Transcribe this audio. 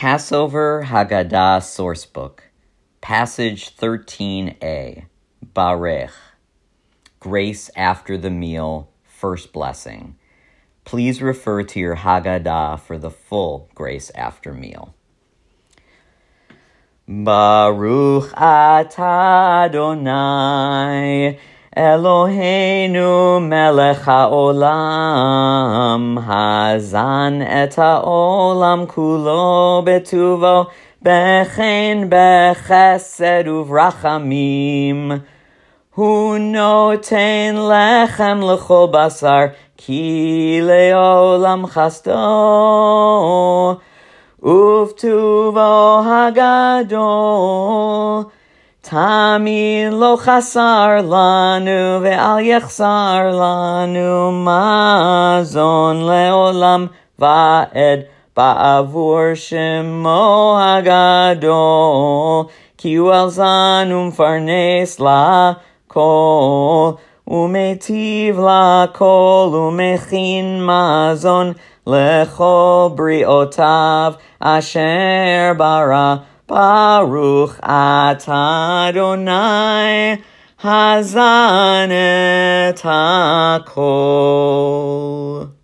Passover Haggadah Sourcebook, Passage 13a, Barech, Grace After the Meal, First Blessing. Please refer to your Haggadah for the full Grace After Meal. Baruch atah Adonai, Eloheinu melech haolam, hazan et haolam kulo betuvo, bechen bechesed uvrachamim. Hu noten lechem lechol basar, ki leolam chasto, uvtuvo hagadol. Tamid lo chasar lanu ve'al yechsar lanu mazon leolam va'ed ba'avur shemo hagadol ki hu alzanu mfarnes lakol umetiv lakol umechin mazon lechol briotav asher bara. Baruch atah Adonai, hazan et hakol.